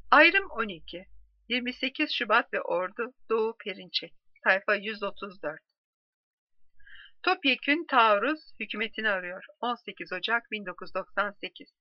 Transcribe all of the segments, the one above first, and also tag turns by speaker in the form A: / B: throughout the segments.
A: Ayrım 12. 28 Şubat ve Ordu, Doğu Perinçek. Sayfa 134. Topyekün taarruz hükümetini arıyor. 18 Ocak 1998.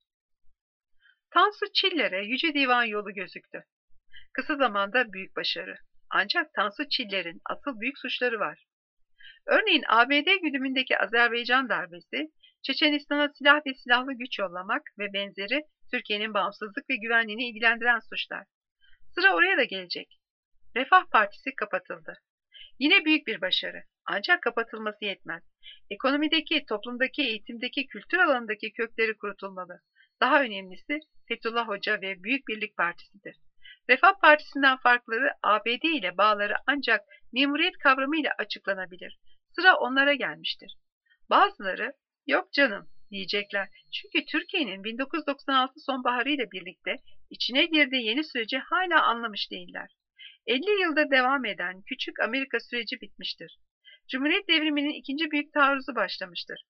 A: Tansu Çiller'e Yüce Divan yolu gözüktü. Kısa zamanda büyük başarı. Ancak Tansu Çiller'in asıl büyük suçları var. Örneğin ABD güdümündeki Azerbaycan darbesi, Çeçenistan'a silah ve silahlı güç yollamak ve benzeri Türkiye'nin bağımsızlık ve güvenliğini ilgilendiren suçlar. Sıra oraya da gelecek. Refah Partisi kapatıldı. Yine büyük bir başarı. Ancak kapatılması yetmez. Ekonomideki, toplumdaki, eğitimdeki, kültür alanındaki kökleri kurutulmalı. Daha önemlisi Fethullah Hoca ve Büyük Birlik Partisi'dir. Refah Partisi'nden farkları ABD ile bağları ancak memuriyet kavramıyla açıklanabilir. Sıra onlara gelmiştir. Bazıları yok canım diyecekler. Çünkü Türkiye'nin 1996 sonbaharı ile birlikte içine girdiği yeni süreci hala anlamış değiller. 50 yılda devam eden küçük Amerika süreci bitmiştir. Cumhuriyet devriminin ikinci büyük taarruzu başlamıştır.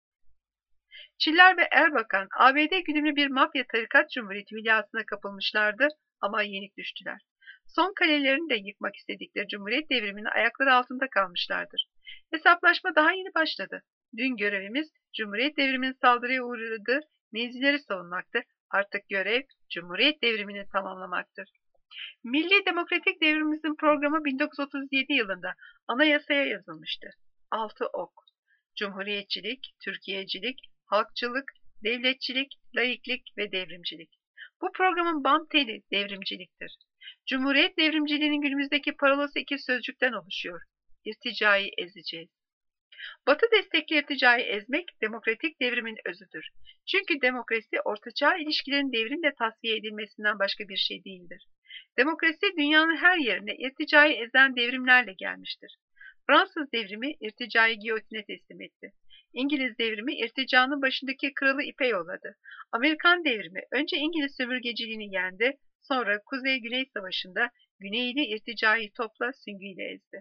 A: Çiller ve Erbakan ABD güdümlü bir mafya tarikat cumhuriyeti hülyasına kapılmışlardı ama yenik düştüler. Son kalelerini de yıkmak istedikleri cumhuriyet devriminin ayakları altında kalmışlardır. Hesaplaşma daha yeni başladı. Dün görevimiz cumhuriyet devriminin saldırıya uğradığı mevzileri savunmaktı. Artık görev cumhuriyet devrimini tamamlamaktır. Milli Demokratik Devrimimizin programı 1937 yılında anayasaya yazılmıştı. 6 ok. Cumhuriyetçilik, Türkiyecilik, halkçılık, devletçilik, laiklik ve devrimcilik. Bu programın bam teli devrimciliktir. Cumhuriyet devrimciliğinin günümüzdeki parolası iki sözcükten oluşuyor. İrticayı ezeceğiz. Batı destekli irticayı ezmek demokratik devrimin özüdür. Çünkü demokrasi ortaçağ ilişkilerin devrimle tasfiye edilmesinden başka bir şey değildir. Demokrasi dünyanın her yerine irticayı ezen devrimlerle gelmiştir. Fransız devrimi irticayı giyotine teslim etti. İngiliz devrimi irticanın başındaki kralı ipe yolladı. Amerikan devrimi önce İngiliz sömürgeciliğini yendi, sonra Kuzey-Güney Savaşı'nda Güneyli irticayı topla süngüyle ezdi.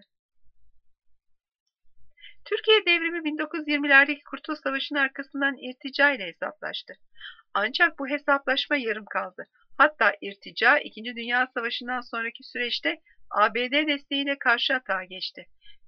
A: Türkiye devrimi 1920'lerdeki Kurtuluş Savaşı'nın arkasından irtica ile hesaplaştı. Ancak bu hesaplaşma yarım kaldı. Hatta irtica 2. Dünya Savaşı'ndan sonraki süreçte ABD desteğiyle karşı atağa geçti.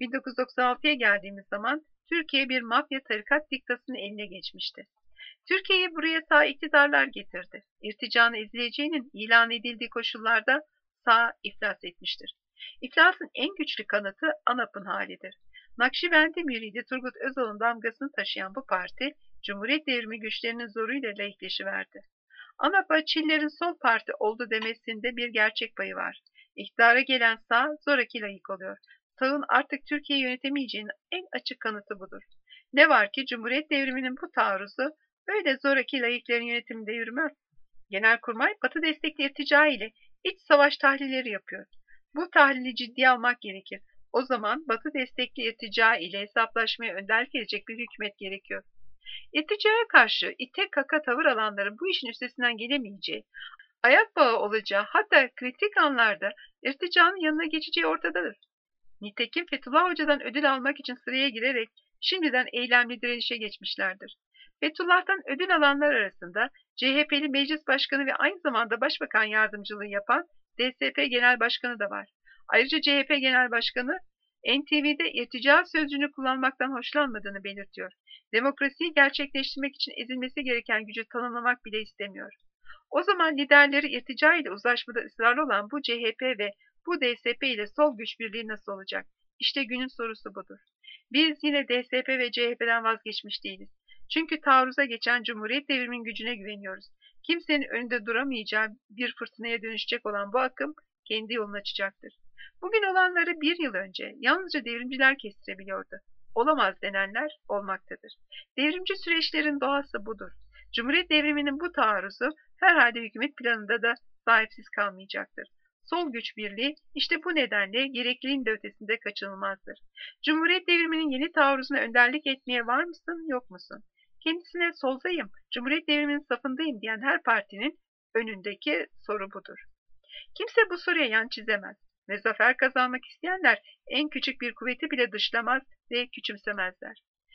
A: 1996'ya geldiğimiz zaman Türkiye bir mafya tarikat diktasının eline geçmişti. Türkiye'yi buraya sağ iktidarlar getirdi. İrticanın ezileceğinin ilan edildiği koşullarda sağ iflas etmiştir. İflasın en güçlü kanıtı ANAP'ın halidir. Nakşibendi müridi Turgut Özal'ın damgasını taşıyan bu parti, Cumhuriyet devrimi güçlerinin zoruyla laikleşiverdi. ANAP'a Çiller'in sol parti oldu demesinde bir gerçek payı var. İktidara gelen sağ zoraki laik oluyor. Sağın artık Türkiye'yi yönetemeyeceğinin en açık kanıtı budur. Ne var ki Cumhuriyet devriminin bu taarruzu öyle zoraki laiklerin yönetiminde yürümez. Genelkurmay Batı destekli irtica ile iç savaş tahlilleri yapıyor. Bu tahlili ciddiye almak gerekir. O zaman Batı destekli irtica ile hesaplaşmaya önderlik edecek bir hükümet gerekiyor. İrticaya karşı ite kaka tavır alanların bu işin üstesinden gelemeyeceği, ayak bağı olacağı hatta kritik anlarda irticanın yanına geçeceği ortadadır. Nitekim Fethullah Hoca'dan ödül almak için sıraya girerek şimdiden eylemli direnişe geçmişlerdir. Fethullah'tan ödül alanlar arasında CHP'li meclis başkanı ve aynı zamanda başbakan yardımcılığı yapan DSP Genel Başkanı da var. Ayrıca CHP Genel Başkanı NTV'de irtica sözcüğünü kullanmaktan hoşlanmadığını belirtiyor. Demokrasiyi gerçekleştirmek için ezilmesi gereken gücü tanımlamak bile istemiyor. O zaman liderleri irtica ile uzlaşmada ısrarlı olan bu CHP ve bu DSP ile sol güç birliği nasıl olacak? İşte günün sorusu budur. Biz yine DSP ve CHP'den vazgeçmiş değiliz. Çünkü taarruza geçen Cumhuriyet devriminin gücüne güveniyoruz. Kimsenin önünde duramayacağı bir fırtınaya dönüşecek olan bu akım kendi yolunu açacaktır. Bugün olanları bir yıl önce yalnızca devrimciler kestirebiliyordu. Olamaz denenler olmaktadır. Devrimci süreçlerin doğası budur. Cumhuriyet devriminin bu taarruzu herhalde hükümet planında da sahipsiz kalmayacaktır. Sol güç birliği işte bu nedenle gerekliliğin de ötesinde kaçınılmazdır. Cumhuriyet devriminin yeni taarruzuna önderlik etmeye var mısın, yok musun? Kendisine soldayım, Cumhuriyet devriminin safındayım diyen her partinin önündeki soru budur. Kimse bu soruya yan çizemez ve zafer kazanmak isteyenler en küçük bir kuvveti bile dışlamaz ve küçümsemezler.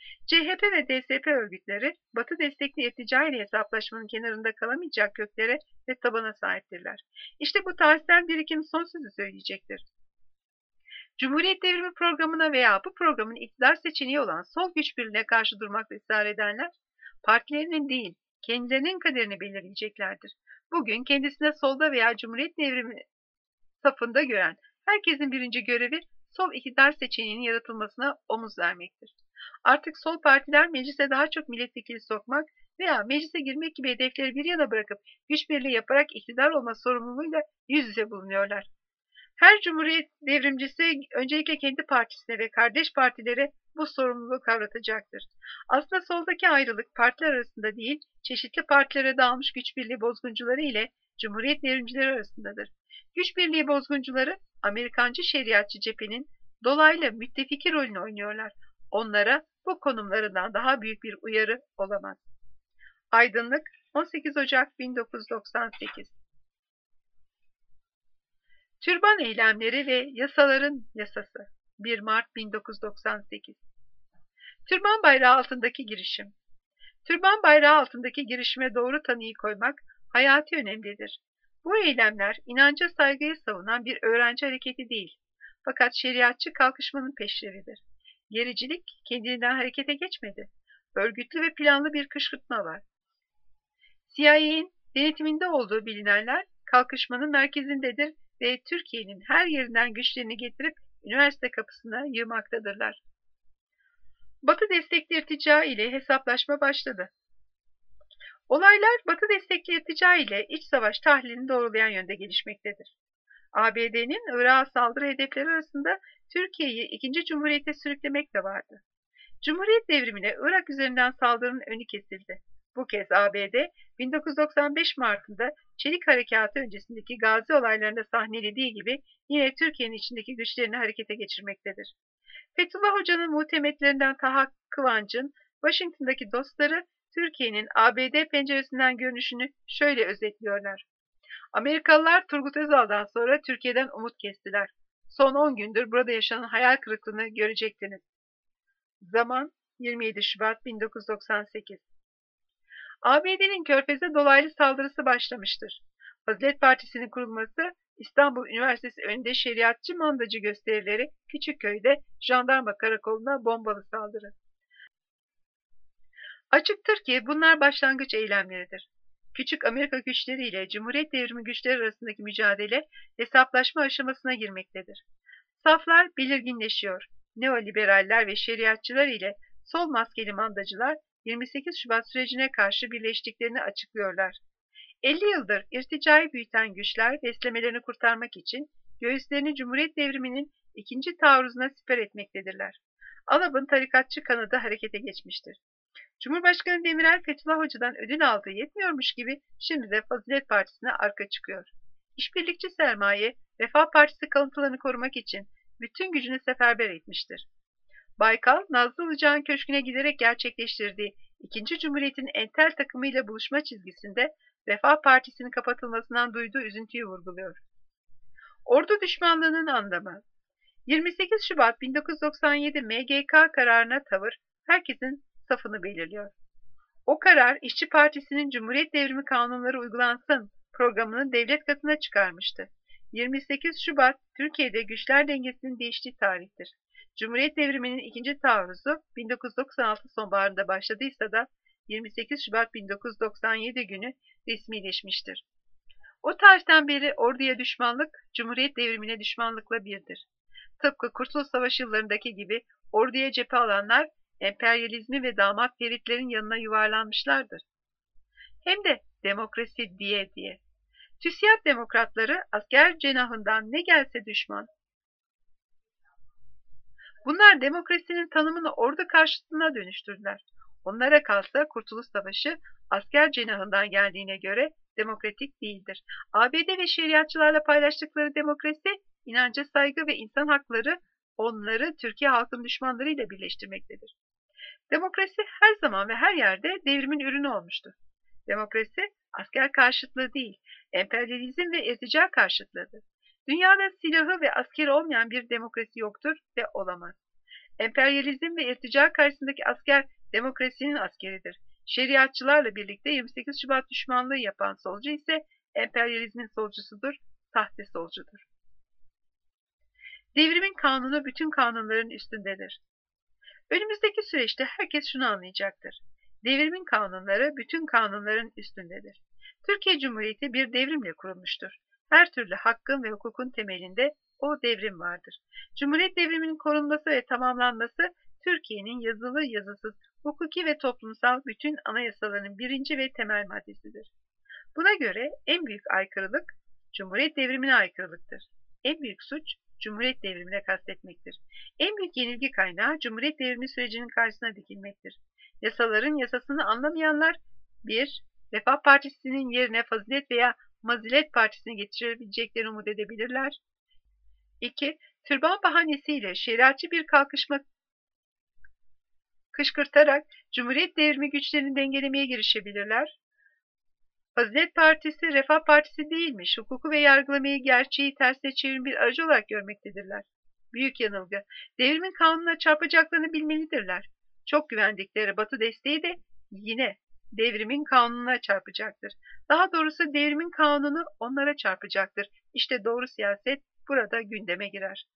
A: CHP ve DSP örgütleri, Batı destekli irtica ile hesaplaşmanın kenarında kalamayacak köklere ve tabana sahiptirler. İşte bu tarihsel birikim son sözü söyleyecektir. Cumhuriyet Devrimi programına veya bu programın iktidar seçeneği olan sol güç birliğine karşı durmakla ısrar edenler, partilerinin değil, kendilerinin kaderini belirleyeceklerdir. Bugün kendisine solda veya Cumhuriyet Devrimi safında gören herkesin birinci görevi sol iktidar seçeneğinin yaratılmasına omuz vermektir. Artık sol partiler meclise daha çok milletvekili sokmak veya meclise girmek gibi hedefleri bir yana bırakıp güç birliği yaparak iktidar olma sorumluluğuyla yüz yüze bulunuyorlar. Her cumhuriyet devrimcisi öncelikle kendi partisine ve kardeş partilere bu sorumluluğu kavratacaktır. Aslında soldaki ayrılık partiler arasında değil, çeşitli partilere dağılmış güç birliği bozguncuları ile cumhuriyet devrimcileri arasındadır. Güç birliği bozguncuları Amerikancı şeriatçı cephenin dolaylı müttefiki rolünü oynuyorlar. Onlara bu konumlarından daha büyük bir uyarı olamaz. Aydınlık 18 Ocak 1998. Türban eylemleri ve yasaların yasası 1 Mart 1998. Türban bayrağı altındaki girişim. Türban bayrağı altındaki girişime doğru tanıyı koymak hayati önemlidir. Bu eylemler inanca saygıyı savunan bir öğrenci hareketi değil. Fakat şeriatçı kalkışmanın peşleridir. Gericilik kendinden harekete geçmedi. Örgütlü ve planlı bir kışkırtma var. CIA'nin denetiminde olduğu bilinenler kalkışmanın merkezindedir ve Türkiye'nin her yerinden güçlerini getirip üniversite kapısına yığmaktadırlar. Batı destekli irtica ile hesaplaşma başladı. Olaylar Batı destekli irtica ile iç savaş tahlilini doğrulayan yönde gelişmektedir. ABD'nin Irak'a saldırı hedefleri arasında Türkiye'yi 2. Cumhuriyet'e sürüklemek de vardı. Cumhuriyet devrimine Irak üzerinden saldırının önü kesildi. Bu kez ABD 1995 Mart'ında Çelik Harekatı öncesindeki Gazi olaylarında sahnelediği gibi yine Türkiye'nin içindeki güçlerini harekete geçirmektedir. Fethullah Hoca'nın muhtemetlerinden Taha Kıvanç'ın Washington'daki dostları Türkiye'nin ABD penceresinden görünüşünü şöyle özetliyorlar. Amerikalılar Turgut Özal'dan sonra Türkiye'den umut kestiler. Son 10 gündür burada yaşanan hayal kırıklığını görecektiniz. Zaman 27 Şubat 1998. ABD'nin Körfez'e dolaylı saldırısı başlamıştır. Fazilet Partisi'nin kurulması, İstanbul Üniversitesi önünde şeriatçı mandacı gösterileri, Küçükköy'de jandarma karakoluna bombalı saldırı. Açıktır ki bunlar başlangıç eylemleridir. Küçük Amerika güçleri ile Cumhuriyet Devrimi güçleri arasındaki mücadele hesaplaşma aşamasına girmektedir. Saflar belirginleşiyor. Neoliberaller ve şeriatçılar ile sol maskeli mandacılar 28 Şubat sürecine karşı birleştiklerini açıklıyorlar. 50 yıldır irticayı büyüten güçler beslemelerini kurtarmak için göğüslerini Cumhuriyet Devrimi'nin ikinci taarruzuna siper etmektedirler. ALAP'ın tarikatçı kanadı harekete geçmiştir. Cumhurbaşkanı Demirel Fethullah Hoca'dan ödün aldığı yetmiyormuş gibi şimdi de Fazilet Partisi'ne arka çıkıyor. İşbirlikçi sermaye, Refah Partisi kalıntılarını korumak için bütün gücünü seferber etmiştir. Baykal, Nazlı Ilıcak'ın köşküne giderek gerçekleştirdiği 2. Cumhuriyet'in entel takımıyla buluşma çizgisinde Refah Partisi'nin kapatılmasından duyduğu üzüntüyü vurguluyor. Ordu düşmanlığının anlamı 28 Şubat 1997 MGK kararına tavır herkesin safını belirliyor. O karar İşçi Partisi'nin Cumhuriyet Devrimi kanunları uygulansın programını devlet katına çıkarmıştı. 28 Şubat Türkiye'de güçler dengesinin değiştiği tarihtir. Cumhuriyet Devrimi'nin ikinci taarruzu 1996 sonbaharında başladıysa da 28 Şubat 1997 günü resmileşmiştir. O tarihten beri orduya düşmanlık, Cumhuriyet Devrimine düşmanlıkla birdir. Tıpkı Kurtuluş Savaşı yıllarındaki gibi orduya cephe alanlar emperyalizmi ve damat feritlerin yanına yuvarlanmışlardır. Hem de demokrasi diye diye. TÜSİAD demokratları asker cenahından ne gelse düşman. Bunlar demokrasinin tanımını ordu karşıtına dönüştürdüler. Onlara kalsa Kurtuluş Savaşı asker cenahından geldiğine göre demokratik değildir. ABD ve şeriatçılarla paylaştıkları demokrasi, inanca saygı ve insan hakları onları Türkiye halkın düşmanlarıyla birleştirmektedir. Demokrasi her zaman ve her yerde devrimin ürünü olmuştur. Demokrasi asker karşıtlığı değil, emperyalizm ve irtica karşıtlığıdır. Dünyada silahı ve askeri olmayan bir demokrasi yoktur ve olamaz. Emperyalizm ve irtica karşısındaki asker demokrasinin askeridir. Şeriatçılarla birlikte 28 Şubat düşmanlığı yapan solcu ise emperyalizmin solcusudur, sahte solcudur. Devrimin kanunu bütün kanunların üstündedir. Önümüzdeki süreçte herkes şunu anlayacaktır. Devrimin kanunları bütün kanunların üstündedir. Türkiye Cumhuriyeti bir devrimle kurulmuştur. Her türlü hakkın ve hukukun temelinde o devrim vardır. Cumhuriyet devriminin korunması ve tamamlanması Türkiye'nin yazılı yazısız, hukuki ve toplumsal bütün anayasalarının birinci ve temel maddesidir. Buna göre en büyük aykırılık Cumhuriyet devrimine aykırılıktır. En büyük suç Cumhuriyet devrimine kastetmektir. En büyük yenilgi kaynağı Cumhuriyet devrimi sürecinin karşısına dikilmektir. Yasaların yasasını anlamayanlar 1. Refah Partisi'nin yerine Fazilet veya Mazilet Partisi'ni getirebileceklerini umut edebilirler. 2. Türban bahanesiyle şeriatçı bir kalkışma kışkırtarak Cumhuriyet devrimi güçlerini dengelemeye girişebilirler. Fazilet Partisi, Refah Partisi değilmiş, hukuku ve yargılamayı gerçeği tersine çeviren bir aracı olarak görmektedirler. Büyük yanılgı. Devrimin kanununa çarpacaklarını bilmelidirler. Çok güvendikleri Batı desteği de yine devrimin kanununa çarpacaktır. Daha doğrusu devrimin kanunu onlara çarpacaktır. İşte doğru siyaset burada gündeme girer.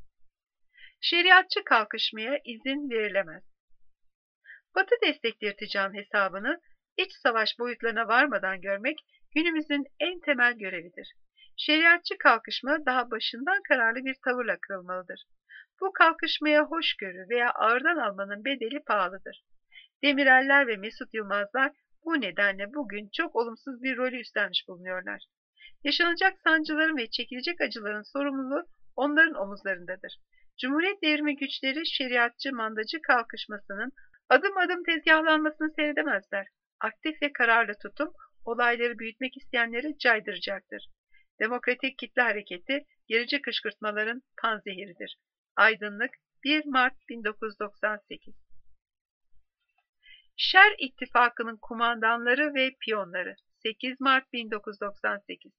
A: Şeriatçı kalkışmaya izin verilemez. Batı destekli irticanın hesabını iç savaş boyutlarına varmadan görmek günümüzün en temel görevidir. Şeriatçı kalkışma daha başından kararlı bir tavırla kırılmalıdır. Bu kalkışmaya hoşgörü veya ağırdan almanın bedeli pahalıdır. Demireller ve Mesut Yılmazlar bu nedenle bugün çok olumsuz bir rolü üstlenmiş bulunuyorlar. Yaşanacak sancıların ve çekilecek acıların sorumluluğu onların omuzlarındadır. Cumhuriyet devrimi güçleri şeriatçı mandacı kalkışmasının adım adım tezgahlanmasını seyredemezler. Aktif ve kararlı tutum olayları büyütmek isteyenleri caydıracaktır. Demokratik kitle hareketi gerici kışkırtmaların panzehiridir. Aydınlık 1 Mart 1998. Şer İttifakı'nın kumandanları ve piyonları 8 Mart 1998.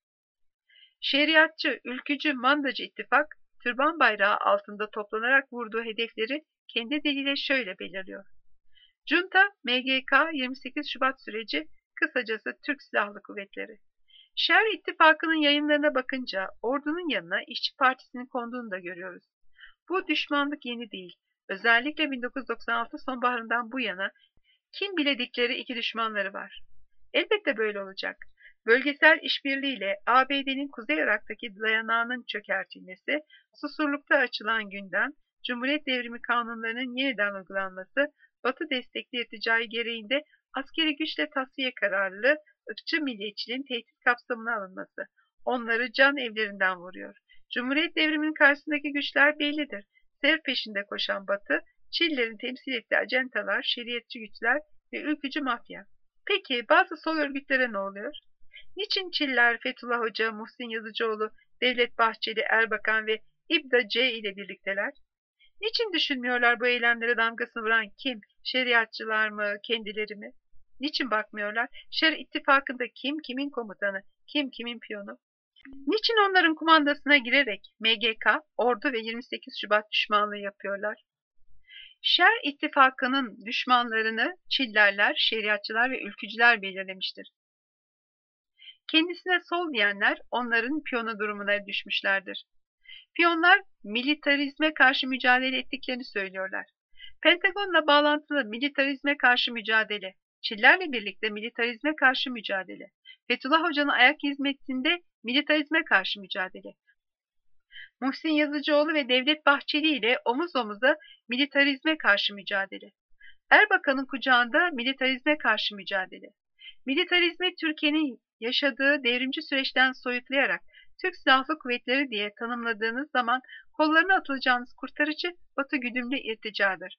A: Şeriatçı, ülkücü, mandacı ittifak, türban bayrağı altında toplanarak vurduğu hedefleri kendi diliyle şöyle belirliyor. Junta, MGK, 28 Şubat süreci, kısacası Türk Silahlı Kuvvetleri. Şer İttifakı'nın yayınlarına bakınca ordunun yanına İşçi Partisi'nin konduğunu da görüyoruz. Bu düşmanlık yeni değil. Özellikle 1996 sonbaharından bu yana kim biledikleri iki düşmanları var. Elbette böyle olacak. Bölgesel işbirliğiyle ABD'nin Kuzey Irak'taki dayanağının çökertilmesi, Susurluk'ta açılan gündem, Cumhuriyet Devrimi kanunlarının yeniden uygulanması, Batı destekli irticai gereğinde askeri güçle tasfiye kararlı, ırkçı milliyetçiliğin tehdit kapsamına alınması, onları can evlerinden vuruyor. Cumhuriyet devriminin karşısındaki güçler bellidir. Sev peşinde koşan Batı, Çillerin temsil ettiği acentalar, şeriatçı güçler ve ülkücü mafya. Peki bazı sol örgütlere ne oluyor? Niçin Çiller, Fethullah Hoca, Muhsin Yazıcıoğlu, Devlet Bahçeli, Erbakan ve İBDA C ile birlikteler? Niçin düşünmüyorlar bu eylemlere damgasını vuran kim? Şeriatçılar mı, kendileri mi? Niçin bakmıyorlar? Şer ittifakında kim kimin komutanı, kim kimin piyonu? Niçin onların kumandasına girerek MGK, ordu ve 28 Şubat düşmanlığı yapıyorlar? Şer ittifakının düşmanlarını Çillerler, şeriatçılar ve ülkücüler belirlemiştir. Kendisine sol diyenler onların piyonu durumuna düşmüşlerdir. Piyonlar militarizme karşı mücadele ettiklerini söylüyorlar. Pentagonla bağlantılı militarizme karşı mücadele, Çillerle birlikte militarizme karşı mücadele, Fethullah Hoca'nın ayak hizmetinde militarizme karşı mücadele, Muhsin Yazıcıoğlu ve Devlet Bahçeli ile omuz omuza militarizme karşı mücadele, Erbakan'ın kucağında militarizme karşı mücadele. Militarizmi Türkiye'nin yaşadığı devrimci süreçten soyutlayarak Türk Silahlı Kuvvetleri diye tanımladığınız zaman kollarına atılacağınız kurtarıcı Batı güdümlü irticadır.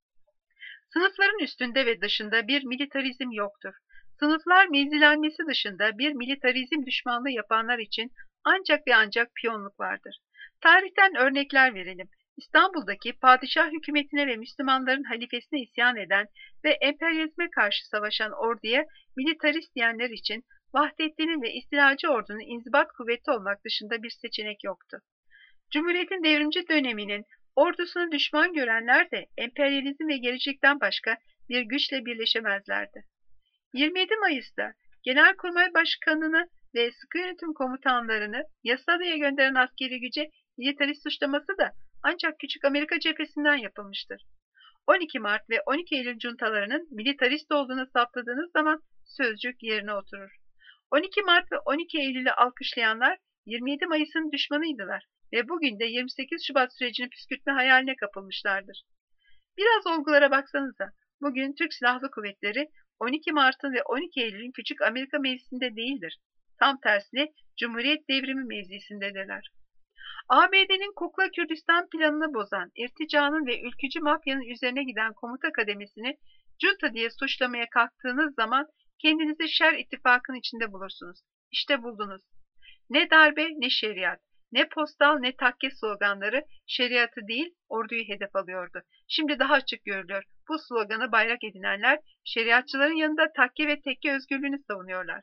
A: Sınıfların üstünde ve dışında bir militarizm yoktur. Sınıflar mevzilenmesi dışında bir militarizm düşmanlığı yapanlar için ancak ve ancak piyonluk vardır. Tarihten örnekler verelim. İstanbul'daki padişah hükümetine ve Müslümanların halifesine isyan eden ve emperyalizme karşı savaşan orduya militarist diyenler için Vahdettin'in ve istilacı ordunun inzibat kuvveti olmak dışında bir seçenek yoktu. Cumhuriyet'in devrimci döneminin Ordusunu düşman görenler de emperyalizm ve gelecekten başka bir güçle birleşemezlerdi. 27 Mayıs'ta Genelkurmay Başkanı'nı ve sıkı yönetim komutanlarını Yassıada'ya gönderen askeri güce militarist suçlaması da ancak Küçük Amerika cephesinden yapılmıştır. 12 Mart ve 12 Eylül cuntalarının militarist olduğunu saptadığınız zaman sözcük yerine oturur. 12 Mart ve 12 Eylül'ü alkışlayanlar 27 Mayıs'ın düşmanıydılar ve bugün de 28 Şubat sürecini püskürtme hayaline kapılmışlardır. Biraz olgulara baksanıza, bugün Türk Silahlı Kuvvetleri 12 Mart'ın ve 12 Eylül'ün Küçük Amerika mevzisinde değildir. Tam tersine Cumhuriyet Devrimi mevzisindedirler. ABD'nin Kukla Kürdistan planını bozan, irticanın ve ülkücü mafyanın üzerine giden komuta kademesini junta diye suçlamaya kalktığınız zaman kendinizi şer ittifakının içinde bulursunuz. İşte buldunuz. Ne darbe ne şeriat, ne postal ne takke sloganları şeriatı değil orduyu hedef alıyordu. Şimdi daha açık görülüyor. Bu sloganı bayrak edinenler şeriatçıların yanında takke ve tekke özgürlüğünü savunuyorlar.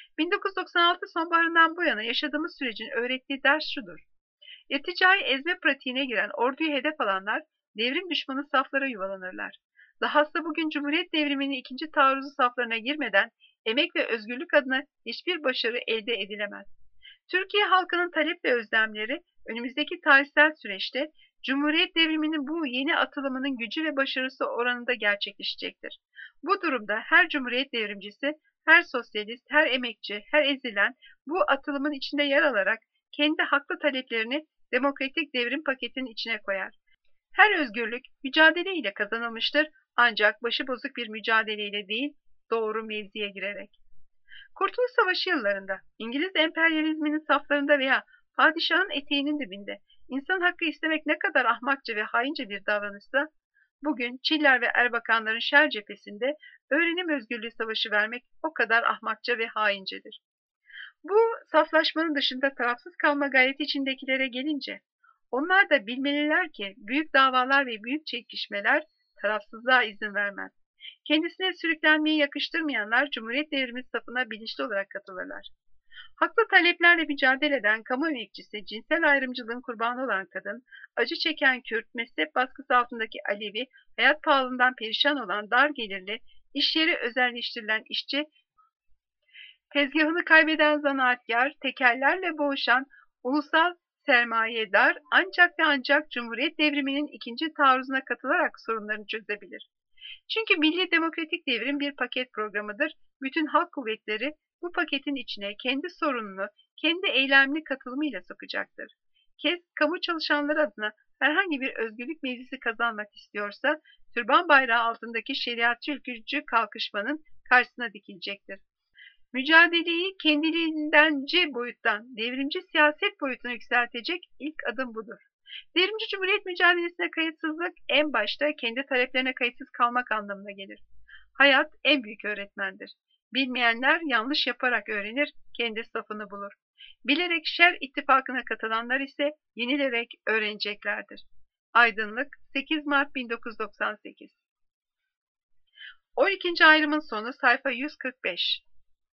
A: 1996 sonbaharından bu yana yaşadığımız sürecin öğrettiği ders şudur. İrticai ezme pratiğine giren orduyu hedef alanlar devrim düşmanı saflara yuvalanırlar. Dahası bugün Cumhuriyet devriminin ikinci taarruzu saflarına girmeden emek ve özgürlük adına hiçbir başarı elde edilemez. Türkiye halkının talep ve özlemleri önümüzdeki tarihsel süreçte Cumhuriyet devriminin bu yeni atılımının gücü ve başarısı oranında gerçekleşecektir. Bu durumda her Cumhuriyet devrimcisi, her sosyalist, her emekçi, her ezilen bu atılımın içinde yer alarak kendi haklı taleplerini demokratik devrim paketinin içine koyar. Her özgürlük mücadele ile kazanılmıştır ancak başıbozuk bir mücadeleyle değil, doğru mevziye girerek. Kurtuluş Savaşı yıllarında İngiliz emperyalizminin saflarında veya padişahın eteğinin dibinde insan hakkı istemek ne kadar ahmakça ve haince bir davranışsa, bugün Çiller ve Erbakanların şer cephesinde öğrenim özgürlüğü savaşı vermek o kadar ahmakça ve haincedir. Bu saflaşmanın dışında tarafsız kalma gayreti içindekilere gelince, onlar da bilmeliler ki büyük davalar ve büyük çekişmeler tarafsızlığa izin vermez. Kendisine sürüklenmeyi yakıştırmayanlar Cumhuriyet devrimi safına bilinçli olarak katılırlar. Haklı taleplerle mücadele eden kamu emekçisi, cinsel ayrımcılığın kurbanı olan kadın, acı çeken Kürt, mezhep baskısı altındaki Alevi, hayat pahalılığından perişan olan dar gelirli, iş yeri özelleştirilen işçi, tezgahını kaybeden zanaatkar, tekellerle boğuşan ulusal sermayedar ancak ve ancak Cumhuriyet devriminin ikinci taarruzuna katılarak sorunlarını çözebilir. Çünkü Milli Demokratik Devrim bir paket programıdır. Bütün halk kuvvetleri bu paketin içine kendi sorununu, kendi eylemli katılımıyla sokacaktır. Kamu çalışanları adına herhangi bir özgürlük meclisi kazanmak istiyorsa, türban bayrağı altındaki şeriatçı ülkücü kalkışmanın karşısına dikilecektir. Mücadeleyi kendiliğindenci boyuttan devrimci siyaset boyutuna yükseltecek ilk adım budur. Devrimci Cumhuriyet mücadelesine kayıtsızlık en başta kendi taleplerine kayıtsız kalmak anlamına gelir. Hayat en büyük öğretmendir. Bilmeyenler yanlış yaparak öğrenir, kendi safını bulur. Bilerek şer ittifakına katılanlar ise yenilerek öğreneceklerdir. Aydınlık 8 Mart 1998. 12. ayrımın sonu sayfa 145.